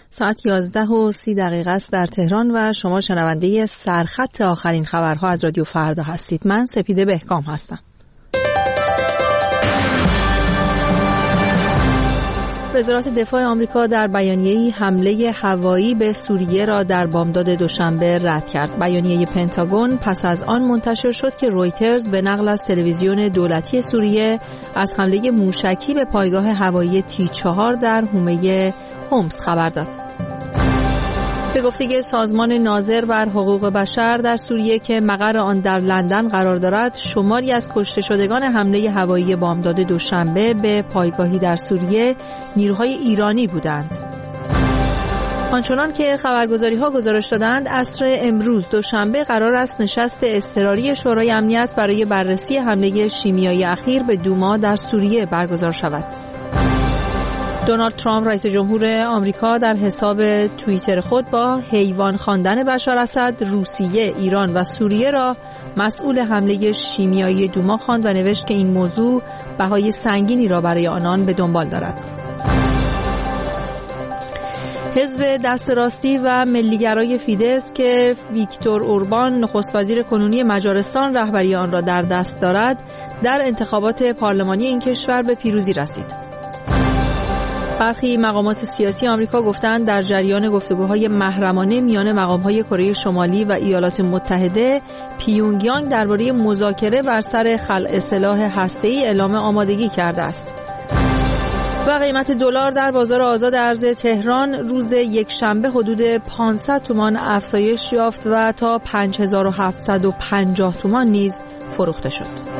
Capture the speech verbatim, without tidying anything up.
ساعت یازده و سی دقیقه است در تهران و شما شنونده سرخط آخرین خبرها از رادیو فردا هستید. من سپیده بهکام هستم. وزارت دفاع آمریکا در بیانیه‌ای حمله هوایی به سوریه را در بامداد دوشنبه رد کرد. بیانیه پنتاگون پس از آن منتشر شد که رویترز به نقل از تلویزیون دولتی سوریه از حمله موشکی به پایگاه هوایی تی چهار در حومه هومس خبر داد. به گفته سازمان ناظر بر حقوق بشر در سوریه که مقر آن در لندن قرار دارد، شماری از کشته شدگان حمله هوایی بامداد دوشنبه به پایگاهی در سوریه نیروهای ایرانی بودند. آنچنان که خبرگزاری‌ها گزارش دادند، عصر امروز دوشنبه قرار است نشست اضطراری شورای امنیت برای بررسی حمله شیمیایی اخیر به دوما در سوریه برگزار شود. دونالد ترامپ رئیس جمهور آمریکا در حساب توییتر خود با حیوان خواندن بشار اسد، روسیه، ایران و سوریه را مسئول حمله شیمیایی دوما خواند و نوشت که این موضوع بهای سنگینی را برای آنان به دنبال دارد. حزب دست راستی و ملیگرای فیدس که ویکتور اوربان نخست وزیر کنونی مجارستان رهبری آن را در دست دارد، در انتخابات پارلمانی این کشور به پیروزی رسید. برخی مقامات سیاسی آمریکا گفتند در جریان گفتگوهای محرمانه میان مقام‌های کره شمالی و ایالات متحده، پیونگیانگ درباره مذاکره بر سر خلع سلاح هسته‌ای اعلام آمادگی کرده است. و قیمت دلار در بازار آزاد ارز تهران روز یکشنبه حدود پانصد تومان افزایش یافت و تا پنج هزار و هفتصد و پنجاه تومان نیز فروخته شد.